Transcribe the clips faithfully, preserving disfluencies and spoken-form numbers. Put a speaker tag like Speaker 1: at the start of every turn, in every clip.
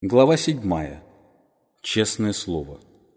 Speaker 1: Глава седьмая. Честное слово.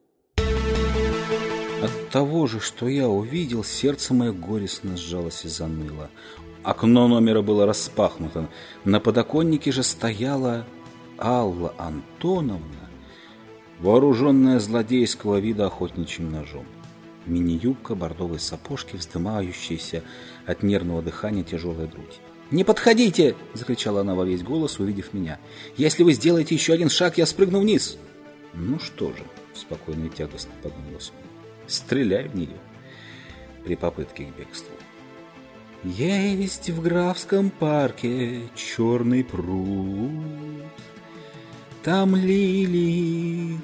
Speaker 1: От того же, что я увидел, сердце мое горестно сжалось и заныло. Окно номера было распахнуто. На подоконнике же стояла Алла Антоновна, вооруженная злодейского вида охотничьим ножом. Мини-юбка, бордовые сапожки, вздымающиеся от нервного дыхания тяжелая грудь. «Не подходите!» – закричала она во весь голос, увидев меня. «Если вы сделаете еще один шаг, я спрыгну вниз!» «Ну что же», – спокойно и тягостно подумалось мне, – «стреляй в нее» при попытке к бегству. «Есть в графском парке черный пруд, там лилии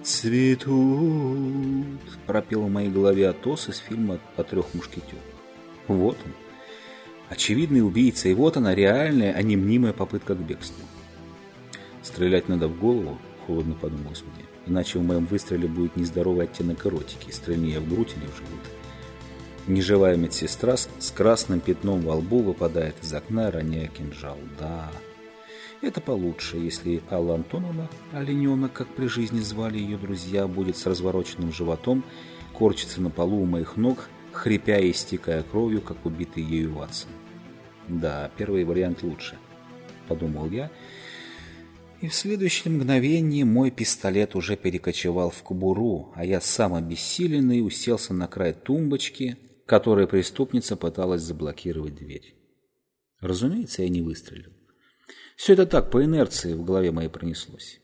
Speaker 1: цветут», – пропел в моей голове Атос из фильма «О трех мушкетерах». Вот он. Очевидный убийца, и вот она, реальная, а не мнимая попытка к бегству. Стрелять надо в голову, холодно подумалось мне, иначе в моем выстреле будет нездоровый оттенок эротики, стрельни я в грудь или в живот. Неживая медсестра с красным пятном во лбу выпадает из окна, роняя кинжал. Да, это получше, если Алла Антоновна, олененок, как при жизни звали ее друзья, будет с развороченным животом корчиться на полу у моих ног, хрипя и истекая кровью, как убитый ею Ватсон. Да, первый вариант лучше, подумал я, и в следующее мгновение мой пистолет уже перекочевал в кобуру, а я сам обессиленный уселся на край тумбочки, которой преступница пыталась заблокировать дверь. Разумеется, я не выстрелил. Все это так, по инерции в голове моей пронеслось.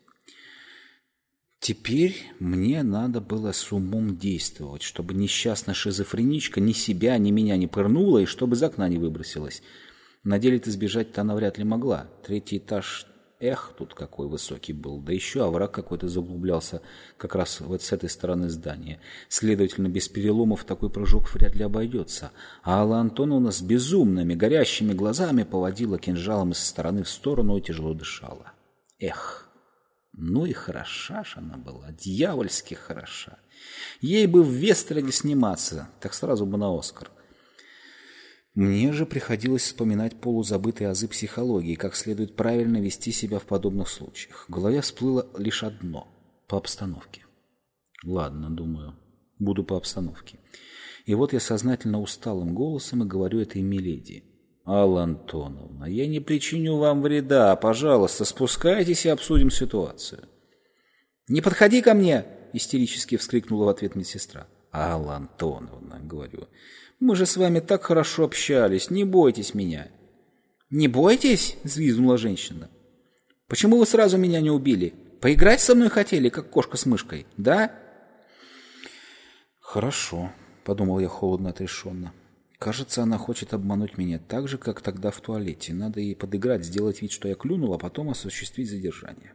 Speaker 1: Теперь мне надо было с умом действовать, чтобы несчастная шизофреничка ни себя, ни меня не пырнула, и чтобы из окна не выбросилась. На деле-то сбежать-то она вряд ли могла. Третий этаж, эх, тут какой высокий был. Да еще овраг какой-то заглублялся как раз вот с этой стороны здания. Следовательно, без переломов такой прыжок вряд ли обойдется. А Алла Антоновна с безумными, горящими глазами поводила кинжалом из стороны в сторону и тяжело дышала. Эх! Ну и хороша ж она была, дьявольски хороша. Ей бы в Вестероге сниматься, так сразу бы на Оскар. Мне же приходилось вспоминать полузабытые азы психологии, как следует правильно вести себя в подобных случаях. В голове всплыло лишь одно – по обстановке. Ладно, думаю, буду по обстановке. И вот я сознательно усталым голосом и говорю этой миледи. «Алла Антоновна, я не причиню вам вреда. Пожалуйста, спускайтесь и обсудим ситуацию». «Не подходи ко мне!» – истерически вскрикнула в ответ медсестра. «Алла Антоновна, — говорю, — мы же с вами так хорошо общались, не бойтесь меня». «Не бойтесь?» – взвизгнула женщина. «Почему вы сразу меня не убили? Поиграть со мной хотели, как кошка с мышкой, да?» «Хорошо», – подумал я холодно отрешенно. Кажется, она хочет обмануть меня так же, как тогда в туалете. Надо ей подыграть, сделать вид, что я клюнул, а потом осуществить задержание.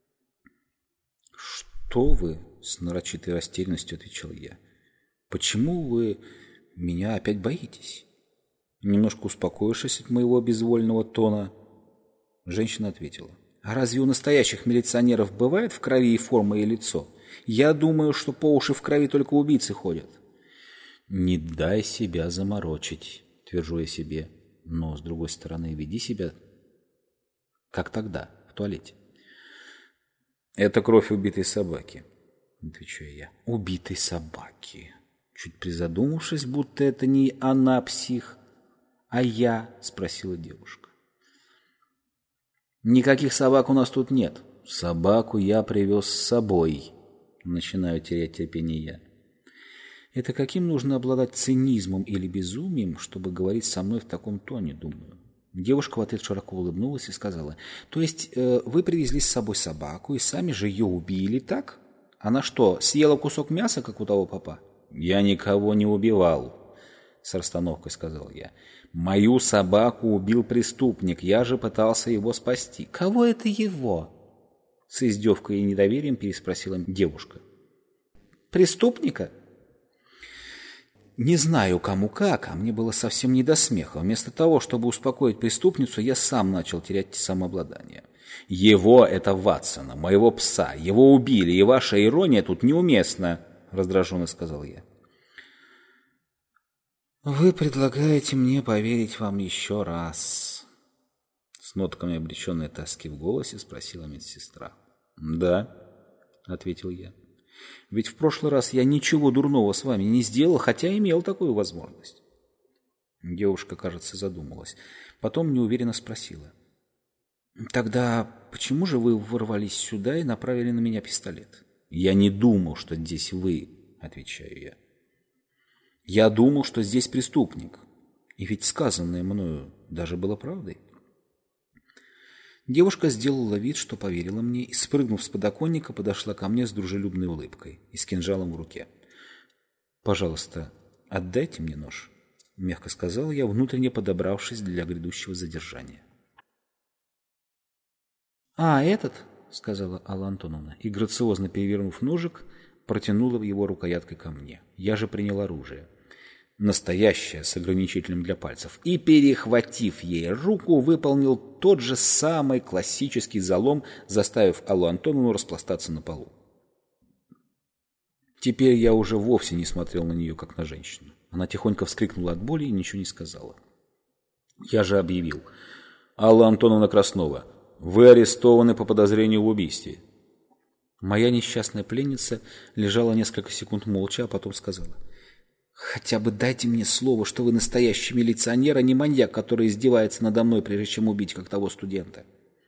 Speaker 1: «Что вы?» – с нарочитой растерянностью отвечал я. «Почему вы меня опять боитесь?» Немножко успокоившись от моего безвольного тона, женщина ответила. «А разве у настоящих милиционеров бывает в крови и форма, и лицо? Я думаю, что по уши в крови только убийцы ходят». «Не дай себя заморочить», — твержу я себе. Но, с другой стороны, веди себя, как тогда, в туалете. «Это кровь убитой собаки», — отвечаю я. «Убитой собаки». Чуть призадумавшись, будто это не она псих, а я, спросила девушка. «Никаких собак у нас тут нет. Собаку я привез с собой», — начинаю терять терпение я. Это каким нужно обладать цинизмом или безумием, чтобы говорить со мной в таком тоне, думаю. Девушка в ответ широко улыбнулась и сказала: «То есть э, вы привезли с собой собаку и сами же ее убили, так? Она что, съела кусок мяса, как у того папа?» «Я никого не убивал», — с расстановкой сказал я. «Мою собаку убил преступник, я же пытался его спасти». «Кого это его?» — с издевкой и недоверием переспросила девушка. «Преступника?» Не знаю, кому как, а мне было совсем не до смеха. Вместо того, чтобы успокоить преступницу, я сам начал терять самообладание. «Его — это Ватсона, моего пса. Его убили, и ваша ирония тут неуместна», — раздраженно сказал я. «Вы предлагаете мне поверить вам еще раз?» С нотками обреченной тоски в голосе спросила медсестра. Да, ответил я. Ведь в прошлый раз я ничего дурного с вами не сделал, хотя имел такую возможность. Девушка, кажется, задумалась. Потом неуверенно спросила. Тогда почему же вы ворвались сюда и направили на меня пистолет? Я не думал, что здесь вы, отвечаю я. Я думал, что здесь преступник. И ведь сказанное мною даже было правдой. Девушка сделала вид, что поверила мне, и, спрыгнув с подоконника, подошла ко мне с дружелюбной улыбкой и с кинжалом в руке. «Пожалуйста, отдайте мне нож», — мягко сказал я, внутренне подобравшись для грядущего задержания. «А, этот?» — сказала Алла Антоновна, и, грациозно перевернув ножик, протянула его рукояткой ко мне. Я же принял оружие. Настоящее, с ограничителем для пальцев, и, перехватив ей руку, выполнил тот же самый классический залом, заставив Аллу Антоновну распластаться на полу. Теперь я уже вовсе не смотрел на нее, как на женщину. Она тихонько вскрикнула от боли и ничего не сказала. Я же объявил. «Алла Антоновна Краснова, вы арестованы по подозрению в убийстве». Моя несчастная пленница лежала несколько секунд молча, а потом сказала. «Хотя бы дайте мне слово, что вы настоящий милиционер, а не маньяк, который издевается надо мной, прежде чем убить, как того студента».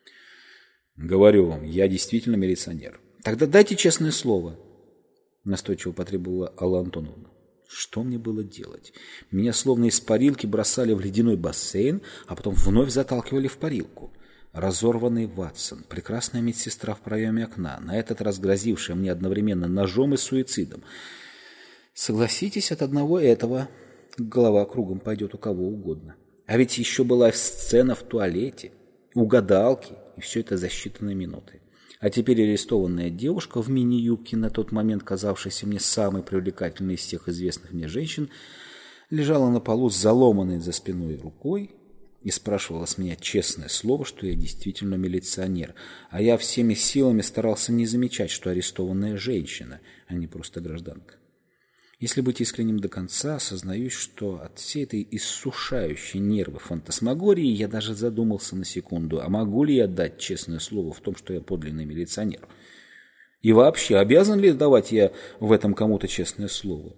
Speaker 1: «Говорю вам, я действительно милиционер». «Тогда дайте честное слово», — настойчиво потребовала Алла Антоновна. Что мне было делать? Меня словно из парилки бросали в ледяной бассейн, а потом вновь заталкивали в парилку. Разорванный Ватсон, прекрасная медсестра в проеме окна, на этот раз грозившая мне одновременно ножом и суицидом. Согласитесь, от одного этого голова кругом пойдет у кого угодно. А ведь еще была сцена в туалете, угадалки, и все это за считанные минуты. А теперь арестованная девушка в мини-юбке, на тот момент казавшаяся мне самой привлекательной из всех известных мне женщин, лежала на полу с заломанной за спиной рукой и спрашивала с меня честное слово, что я действительно милиционер, а я всеми силами старался не замечать, что арестованная женщина, а не просто гражданка. Если быть искренним до конца, осознаюсь, что от всей этой иссушающей нервы фантасмагории я даже задумался на секунду, а могу ли я дать честное слово в том, что я подлинный милиционер? И вообще, обязан ли давать я в этом кому-то честное слово?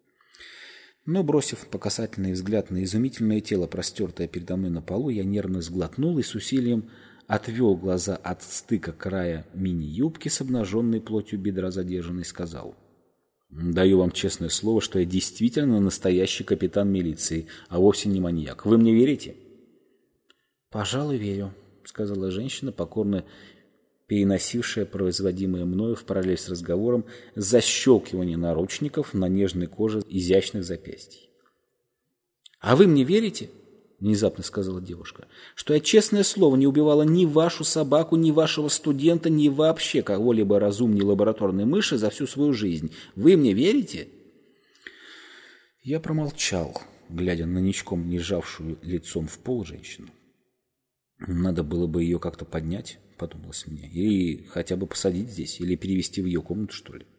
Speaker 1: Но, бросив покасательный взгляд на изумительное тело, простертое передо мной на полу, я нервно сглотнул и с усилием отвел глаза от стыка края мини-юбки с обнаженной плотью бедра задержанной и сказал: «Даю вам честное слово, что я действительно настоящий капитан милиции, а вовсе не маньяк. Вы мне верите?» «Пожалуй, верю», — сказала женщина, покорно переносившая производимое мною в параллель с разговором защелкивание наручников на нежной коже изящных запястий. «А вы мне верите?» — внезапно сказала девушка, «что я, честное слово, не убивала ни вашу собаку, ни вашего студента, ни вообще кого-либо разумнее лабораторной мыши за всю свою жизнь. Вы мне верите?» Я промолчал, глядя на ничком не сжавшую лицом в пол женщину. «Надо было бы ее как-то поднять», — подумалось мне, «или хотя бы посадить здесь, или перевести в ее комнату, что ли».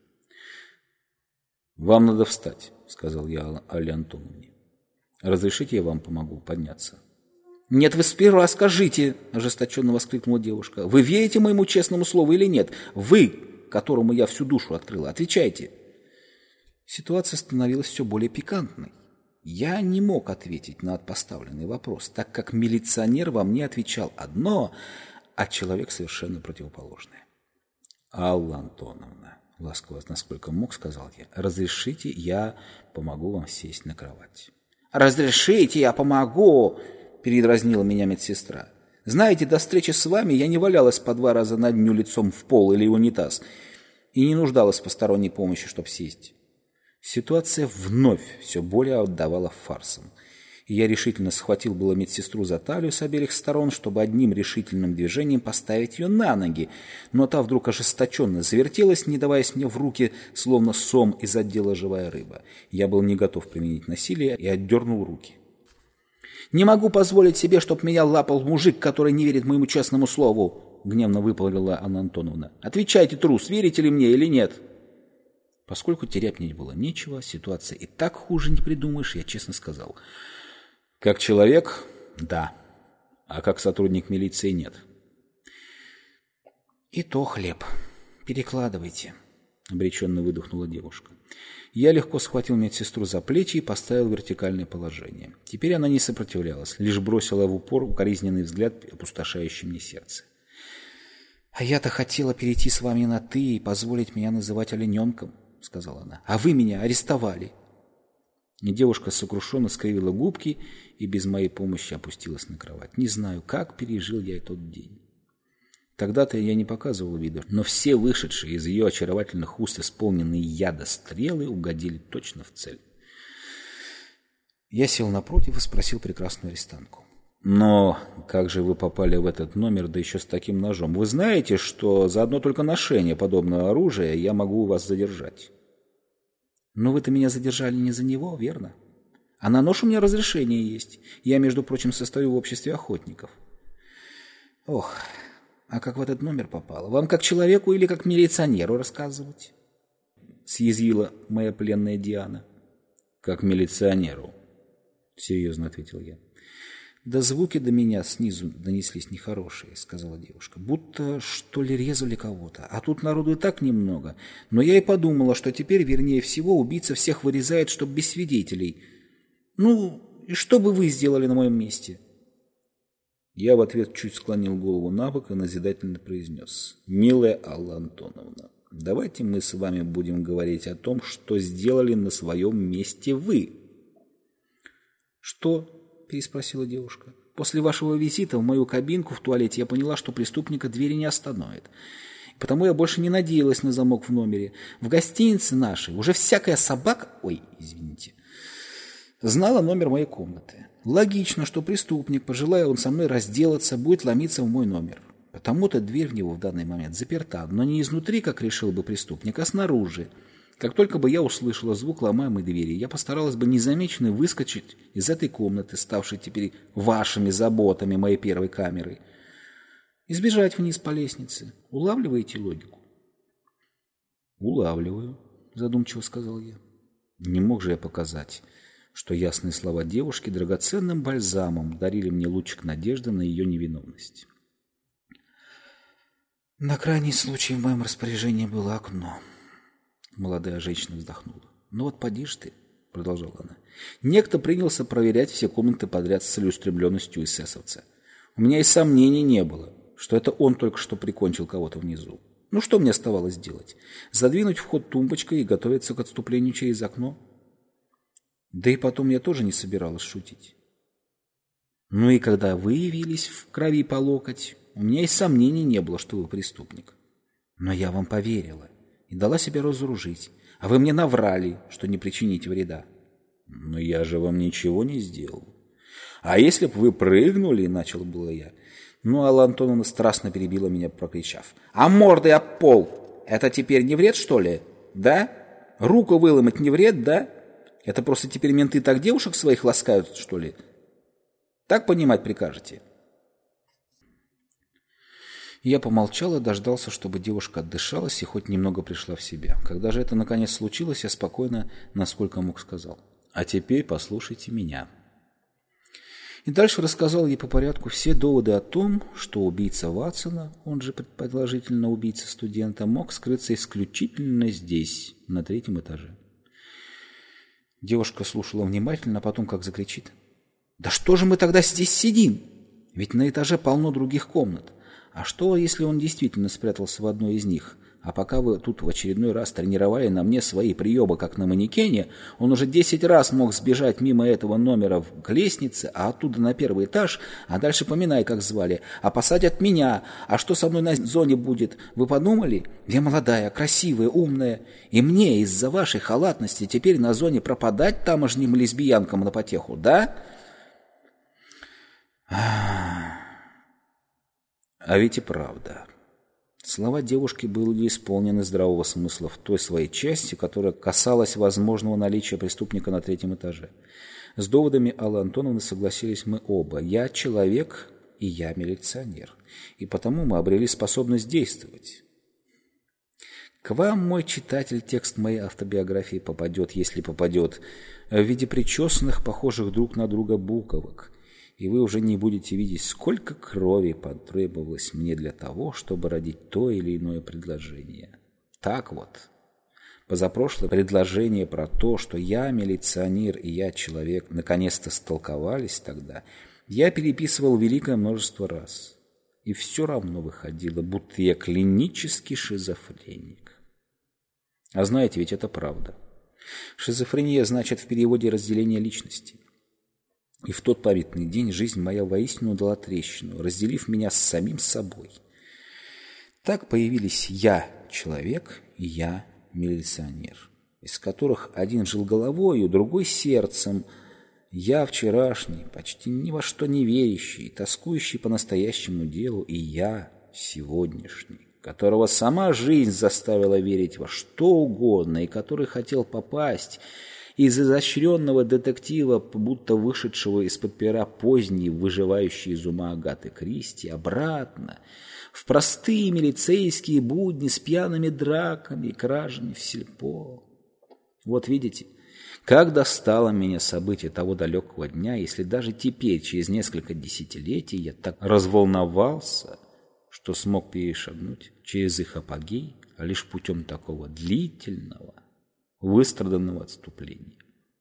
Speaker 1: «Вам надо встать», — сказал я Алле Антоновне. «Разрешите, я вам помогу подняться?» «Нет, вы сперва скажите», — ожесточенно воскликнула девушка. «Вы верите моему честному слову или нет? Вы, которому я всю душу открыла, отвечайте». Ситуация становилась все более пикантной. Я не мог ответить на поставленный вопрос, так как милиционер во мне отвечал одно, а человек совершенно противоположное. «Алла Антоновна», — ласково, насколько мог, сказал я, — «разрешите, я помогу вам сесть на кровать». «Разрешите, я помогу», — передразнила меня медсестра. «Знаете, до встречи с вами я не валялась по два раза на дню лицом в пол или унитаз и не нуждалась в посторонней помощи, чтобы сесть». Ситуация вновь все более отдавала фарсом. И я решительно схватил было медсестру за талию с обеих сторон, чтобы одним решительным движением поставить ее на ноги, но та вдруг ожесточенно завертелась, не даваясь мне в руки, словно сом из отдела «Живая рыба». Я был не готов применить насилие и отдернул руки. «Не могу позволить себе, чтоб меня лапал мужик, который не верит моему честному слову», — гневно выпалила Анна Антоновна. «Отвечайте, трус, верите ли мне или нет?» Поскольку терять мне было нечего, ситуация и так хуже не придумаешь, я честно сказал: «Как человек – да, а как сотрудник милиции – нет». «И то хлеб». «Перекладывайте», — обреченно выдохнула девушка. Я легко схватил медсестру за плечи и поставил в вертикальное положение. Теперь она не сопротивлялась, лишь бросила в упор укоризненный взгляд, опустошающий мне сердце. «А я-то хотела перейти с вами на «ты» и позволить меня называть олененком», — сказала она. «А вы меня арестовали». И девушка сокрушенно скривила губки и без моей помощи опустилась на кровать. Не знаю, как пережил я тот день. Тогда-то я не показывал виду, но все вышедшие из ее очаровательных уст исполненные яда стрелы угодили точно в цель. Я сел напротив и спросил прекрасную арестантку. «Но как же вы попали в этот номер, да еще с таким ножом? Вы знаете, что за одно только ношение подобного оружия я могу вас задержать?» «Но вы-то меня задержали не за него, верно? А на нож у меня разрешение есть. Я, между прочим, состою в обществе охотников». «Ох, а как в этот номер попало? Вам как человеку или как милиционеру рассказывать?» Съязвила моя пленная Диана. «Как милиционеру», — серьезно ответил я. «Да звуки до меня снизу донеслись нехорошие», — сказала девушка. «Будто, что ли, резали кого-то. А тут народу и так немного. Но я и подумала, что теперь, вернее всего, убийца всех вырезает, чтоб без свидетелей. Ну, и что бы вы сделали на моем месте?» Я в ответ чуть склонил голову на бок и назидательно произнес. «Милая Алла Антоновна, давайте мы с вами будем говорить о том, что сделали на своем месте вы». «Что?» — переспросила девушка. «После вашего визита в мою кабинку в туалете я поняла, что преступника двери не остановит. Потому я больше не надеялась на замок в номере. В гостинице нашей уже всякая собака... Ой, извините. Знала номер моей комнаты. Логично, что преступник, пожелая он со мной разделаться, будет ломиться в мой номер. Потому-то дверь в него в данный момент заперта, но не изнутри, как решил бы преступник, а снаружи. Как только бы я услышала звук ломаемой двери, я постаралась бы незамеченно выскочить из этой комнаты, ставшей теперь вашими заботами моей первой камерой, и сбежать вниз по лестнице. Улавливаете логику?» «Улавливаю», — задумчиво сказал я. Не мог же я показать, что ясные слова девушки драгоценным бальзамом дарили мне лучик надежды на ее невиновность. «На крайний случай в моем распоряжении было окно». Молодая женщина вздохнула. «Ну вот поди ж ты», — продолжала она. «Некто принялся проверять все комнаты подряд с целеустремленностью эсэсовца. У меня и сомнений не было, что это он только что прикончил кого-то внизу. Ну что мне оставалось делать? Задвинуть вход тумбочкой и готовиться к отступлению через окно? Да и потом я тоже не собиралась шутить. Ну и когда вы явились в крови по локоть, у меня и сомнений не было, что вы преступник. Но я вам поверила и дала себя разоружить, а вы мне наврали, что не причините вреда». «Но я же вам ничего не сделал. А если б вы прыгнули, — начал было я. Ну, Алла Антоновна страстно перебила меня, прокричав. «А мордой об пол! Это теперь не вред, что ли? Да? Руку выломать не вред, да? Это просто теперь менты так девушек своих ласкают, что ли? Так понимать прикажете?» Я помолчал и дождался, чтобы девушка отдышалась и хоть немного пришла в себя. Когда же это наконец случилось, я спокойно, насколько мог, сказал: «А теперь послушайте меня». И дальше рассказал ей по порядку все доводы о том, что убийца Ватсона, он же предположительно убийца студента, мог скрыться исключительно здесь, на третьем этаже. Девушка слушала внимательно, а потом как закричит: «Да что же мы тогда здесь сидим? Ведь на этаже полно других комнат. А что, если он действительно спрятался в одной из них? А пока вы тут в очередной раз тренировали на мне свои приемы, как на манекене, он уже десять раз мог сбежать мимо этого номера к лестнице, а оттуда на первый этаж, а дальше поминай, как звали, а посадят меня. А что со мной на зоне будет? Вы подумали? Я молодая, красивая, умная, и мне из-за вашей халатности теперь на зоне пропадать тамошним лесбиянкам на потеху, да?» А ведь и правда. Слова девушки были исполнены здравого смысла в той своей части, которая касалась возможного наличия преступника на третьем этаже. С доводами Аллы Антоновны согласились мы оба. Я человек, и я милиционер. И потому мы обрели способность действовать. К вам, мой читатель, текст моей автобиографии попадет, если попадет, в виде причесанных, похожих друг на друга буковок. и вы уже не будете видеть, сколько крови потребовалось мне для того, чтобы родить то или иное предложение. Так вот, позапрошлое предложение про то, что я милиционер и я человек, наконец-то столковались тогда, я переписывал великое множество раз. И все равно выходило, будто я клинический шизофреник. А знаете, ведь это правда. Шизофрения значит в переводе разделение личности. И в тот памятный день жизнь моя воистину дала трещину, разделив меня с самим собой. Так появились я человек и я милиционер, из которых один жил головою, другой сердцем. Я вчерашний, почти ни во что не верящий, тоскующий по настоящему делу, и я сегодняшний, которого сама жизнь заставила верить во что угодно, и который хотел попасть из изощренного детектива, будто вышедшего из-под пера поздней, выживающей из ума Агаты Кристи, обратно в простые милицейские будни с пьяными драками и кражами в сельпо. Вот видите, как достало меня событие того далекого дня, если даже теперь, через несколько десятилетий, я так разволновался, что смог перешагнуть через их апогей лишь путем такого длительного, выстраданного отступления.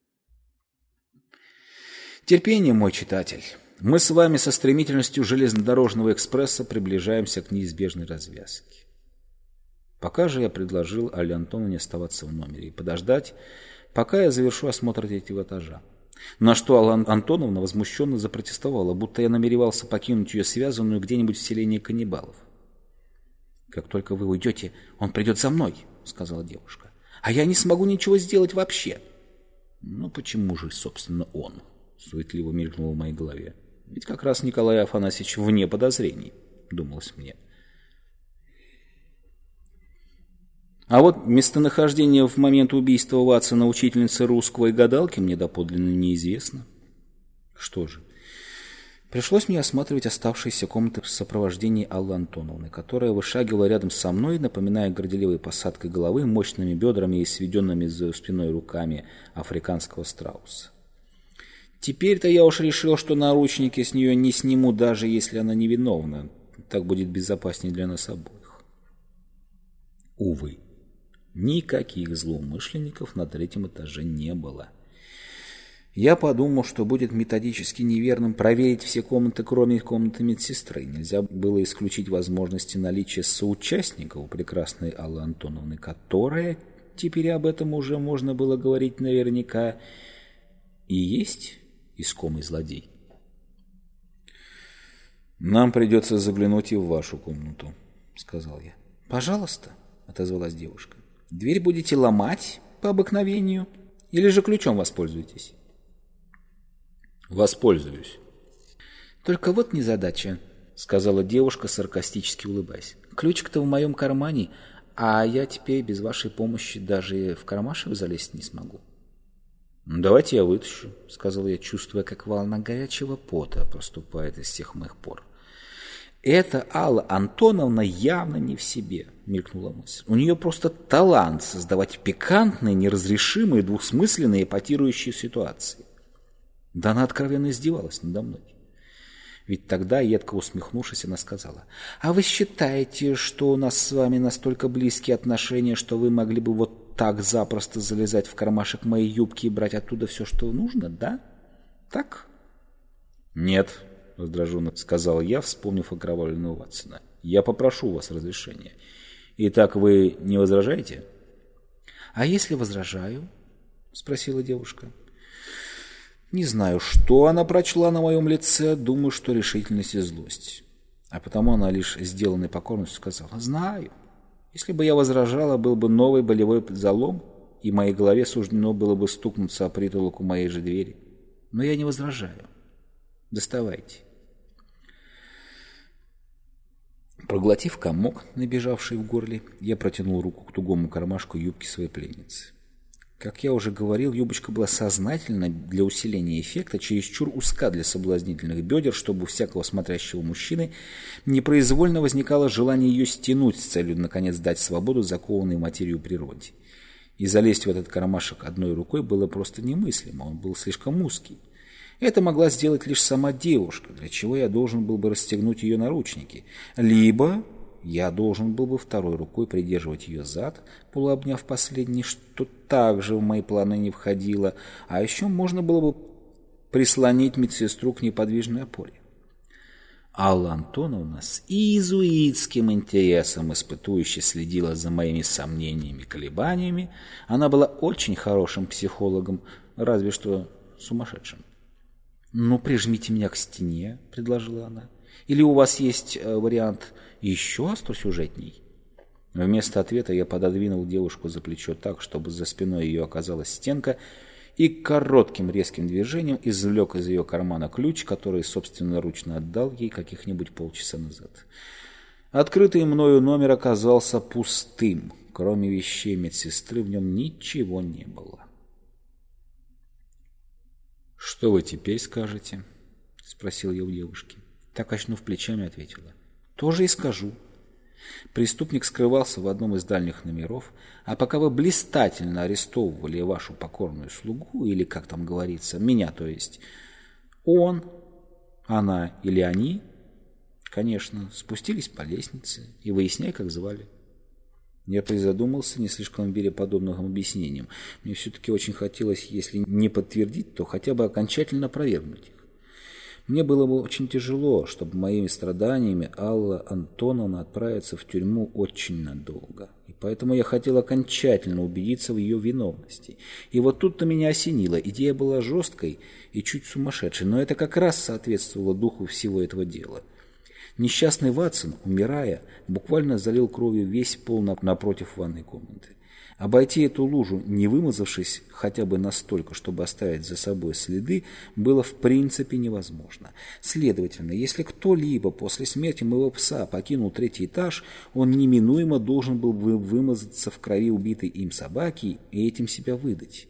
Speaker 1: Терпение, мой читатель. Мы с вами со стремительностью железнодорожного экспресса приближаемся к неизбежной развязке. Пока же я предложил Алле Антоновне оставаться в номере и подождать, пока я завершу осмотр третьего этажа. На что Алла Антоновна возмущенно запротестовала, будто я намеревался покинуть ее связанную где-нибудь в селении каннибалов. «Как только вы уйдете, он придет за мной», — сказала девушка. «А я не смогу ничего сделать вообще». «Ну почему же, собственно, он?» — суетливо мелькнуло в моей голове. «Ведь как раз Николай Афанасьевич вне подозрений», — думалось мне. А вот местонахождение в момент убийства Ватсона учительницы русского и гадалки мне доподлинно неизвестно. Что же, пришлось мне осматривать оставшиеся комнаты в сопровождении Аллы Антоновны, которая вышагивала рядом со мной, напоминая горделивой посадкой головы, мощными бедрами и сведенными за спиной руками африканского страуса. Теперь-то я уж решил, что наручники с нее не сниму, даже если она невиновна. Так будет безопаснее для нас обоих. Увы. Никаких злоумышленников на третьем этаже не было. Я подумал, что будет методически неверным проверить все комнаты, кроме комнаты медсестры. Нельзя было исключить возможности наличия соучастников у прекрасной Аллы Антоновны, которая, теперь об этом уже можно было говорить наверняка, и есть искомый злодей. «Нам придется заглянуть и в вашу комнату», — сказал я. «Пожалуйста», — отозвалась девушка. «Дверь будете ломать по обыкновению или же ключом воспользуетесь?» «Воспользуюсь». «Только вот незадача», — сказала девушка, саркастически улыбаясь. «Ключик-то в моем кармане, а я теперь без вашей помощи даже в кармашек залезть не смогу». «Давайте я вытащу», — сказал я, чувствуя, как волна горячего пота проступает из всех моих пор. «Это Алла Антоновна явно не в себе», — мелькнула мысль. «У нее просто талант создавать пикантные, неразрешимые, двусмысленные, эпатирующие ситуации». Да она откровенно издевалась надо мной. Ведь тогда, едко усмехнувшись, она сказала: «А вы считаете, что у нас с вами настолько близкие отношения, что вы могли бы вот так запросто залезать в кармашек моей юбки и брать оттуда все, что нужно, да? Так?» «Нет», — раздраженно сказал я, вспомнив окровавленного Ватсона. «Я попрошу у вас разрешения. Итак, вы не возражаете?» «А если возражаю?» — спросила девушка. Не знаю, что она прочла на моем лице, думаю, что решительность и злость. А потому она лишь сделанной покорностью сказала: «Знаю. Если бы я возражала, был бы новый болевой залом, и моей голове суждено было бы стукнуться о притолоку моей же двери. Но я не возражаю. Доставайте». Проглотив комок, набежавший в горле, я протянул руку к тугому кармашку юбки своей пленницы. Как я уже говорил, юбочка была сознательно для усиления эффекта чересчур узка для соблазнительных бедер, чтобы у всякого смотрящего мужчины непроизвольно возникало желание ее стянуть с целью, наконец, дать свободу закованной материю природе. И залезть в этот кармашек одной рукой было просто немыслимо, он был слишком узкий. Это могла сделать лишь сама девушка, для чего я должен был бы расстегнуть ее наручники. Либо я должен был бы второй рукой придерживать ее зад, полуобняв последний, что также в мои планы не входило, а еще можно было бы прислонить медсестру к неподвижной опоре. Алла Антоновна с иезуитским интересом испытующе следила за моими сомнениями и колебаниями. Она была очень хорошим психологом, разве что сумасшедшим. «Ну, прижмите меня к стене», — предложила она. «Или у вас есть э, вариант еще остросюжетней?» Вместо ответа я пододвинул девушку за плечо так, чтобы за спиной ее оказалась стенка, и коротким резким движением извлек из ее кармана ключ, который собственноручно отдал ей каких-нибудь полчаса назад. Открытый мною номер оказался пустым. Кроме вещей медсестры в нем ничего не было. «Что вы теперь скажете?» — спросил я у девушки. Так, качнув плечами, ответила. «Тоже и скажу. Преступник скрывался в одном из дальних номеров, а пока вы блистательно арестовывали вашу покорную слугу, или, как там говорится, меня, то есть, он, она или они, конечно, спустились по лестнице и выясняй, как звали». Я призадумался, не слишком веря подобным объяснениям. Мне все-таки очень хотелось, если не подтвердить, то хотя бы окончательно опровергнуть их. Мне было бы очень тяжело, чтобы моими страданиями Алла Антоновна отправится в тюрьму очень надолго. И поэтому я хотел окончательно убедиться в ее виновности. И вот тут-то меня осенило. Идея была жесткой и чуть сумасшедшей, но это как раз соответствовало духу всего этого дела. Несчастный Ватсон, умирая, буквально залил кровью весь пол напротив ванной комнаты. Обойти эту лужу, не вымазавшись хотя бы настолько, чтобы оставить за собой следы, было в принципе невозможно. Следовательно, если кто-либо после смерти моего пса покинул третий этаж, он неминуемо должен был бы вымазаться в крови убитой им собаки и этим себя выдать.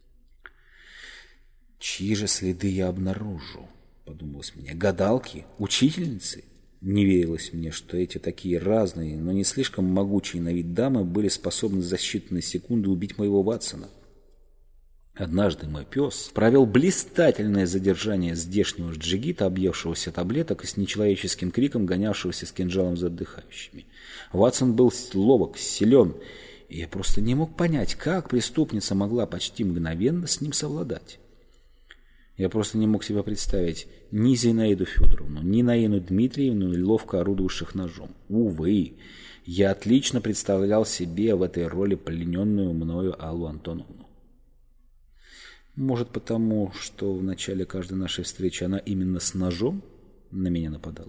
Speaker 1: «Чьи же следы я обнаружу?» — подумалось мне. «Гадалки? Учительницы?» Не верилось мне, что эти такие разные, но не слишком могучие на вид дамы были способны за считанные секунды убить моего Ватсона. Однажды мой пес провел блистательное задержание здешнего джигита, объевшегося таблеток и с нечеловеческим криком гонявшегося с кинжалом за отдыхающими. Ватсон был ловок, силен, и я просто не мог понять, как преступница могла почти мгновенно с ним совладать. Я просто не мог себе представить ни Зинаиду Федоровну, ни Наину Дмитриевну, ловко орудующих ножом. Увы, я отлично представлял себе в этой роли плененную мною Аллу Антоновну. Может, потому, что в начале каждой нашей встречи она именно с ножом на меня нападала?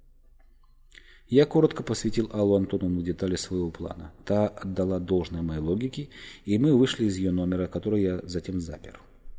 Speaker 1: Я коротко посвятил Аллу Антоновну детали своего плана. Та отдала должное моей логике, и мы вышли из ее номера, который я затем запер.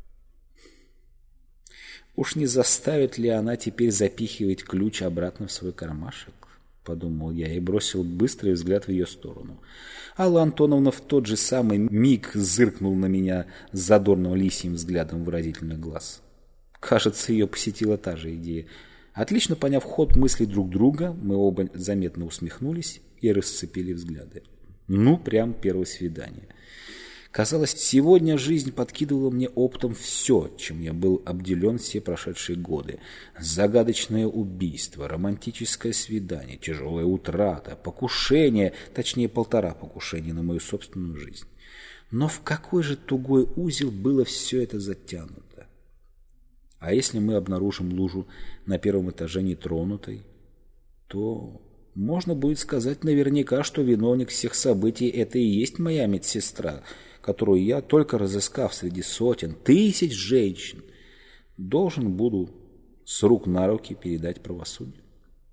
Speaker 1: Уж не заставит ли она теперь запихивать ключ обратно в свой кармашек? Подумал я и бросил быстрый взгляд в ее сторону. Алла Антоновна в тот же самый миг зыркнула на меня с задорным лисьим взглядом выразительных глаз. Кажется, ее посетила та же идея. Отлично поняв ход мыслей друг друга, мы оба заметно усмехнулись и расцепили взгляды. Ну, прям первое свидание. Казалось, сегодня жизнь подкидывала мне оптом все, чем я был обделен все прошедшие годы. Загадочное убийство, романтическое свидание, тяжелая утрата, покушение, точнее полтора покушения на мою собственную жизнь. Но в какой же тугой узел было все это затянуто? А если мы обнаружим лужу на первом этаже нетронутой, то можно будет сказать наверняка, что виновник всех событий – это и есть моя медсестра, которую я, только разыскав среди сотен, тысяч женщин, должен буду с рук на руки передать правосудию.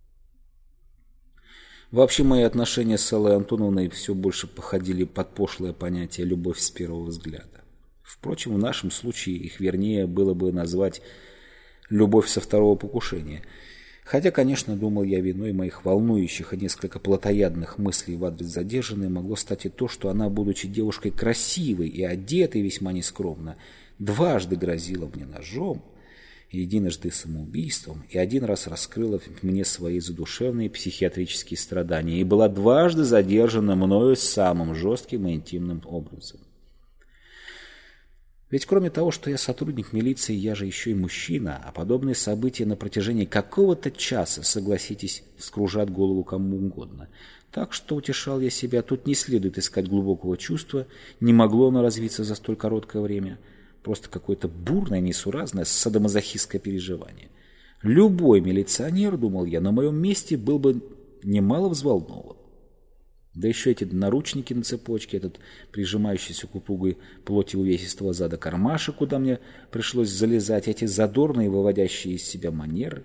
Speaker 1: Вообще, мои отношения с Аллой Антоновной все больше походили под пошлое понятие «любовь с первого взгляда». Впрочем, в нашем случае их вернее было бы назвать «любовь со второго покушения». Хотя, конечно, думал я, виной моих волнующих и несколько плотоядных мыслей в адрес задержанной могло стать и то, что она, будучи девушкой красивой и одетой весьма нескромно, дважды грозила мне ножом, единожды самоубийством, и один раз раскрыла мне свои задушевные психиатрические страдания и была дважды задержана мною самым жестким и интимным образом. Ведь кроме того, что я сотрудник милиции, я же еще и мужчина, а подобные события на протяжении какого-то часа, согласитесь, вскружат голову кому угодно. Так что утешал я себя, тут не следует искать глубокого чувства, не могло оно развиться за столь короткое время. Просто какое-то бурное, несуразное, садомазохистское переживание. Любой милиционер, думал я, на моем месте был бы немало взволнован. Да еще эти наручники на цепочке, этот прижимающийся к упругой плоти увесистого зада кармашек, куда мне пришлось залезать, эти задорные, выводящие из себя манеры.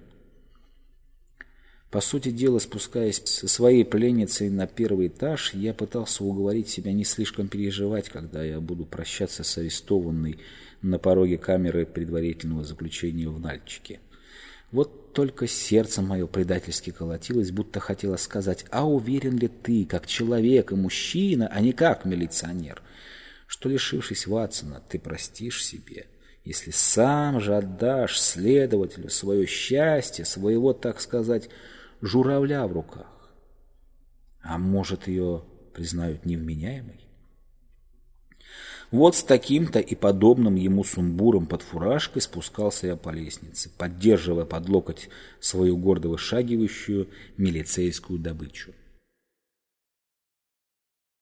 Speaker 1: По сути дела, спускаясь со своей пленницей на первый этаж, я пытался уговорить себя не слишком переживать, когда я буду прощаться с арестованной на пороге камеры предварительного заключения в Нальчике. Вот только сердце мое предательски колотилось, будто хотело сказать: а уверен ли ты, как человек и мужчина, а не как милиционер, что, лишившись Ватсона, ты простишь себе, если сам же отдашь следователю свое счастье, своего, так сказать, журавля в руках? А может, ее признают невменяемой? Вот с таким-то и подобным ему сумбуром под фуражкой спускался я по лестнице, поддерживая под локоть свою гордо вышагивающую милицейскую добычу.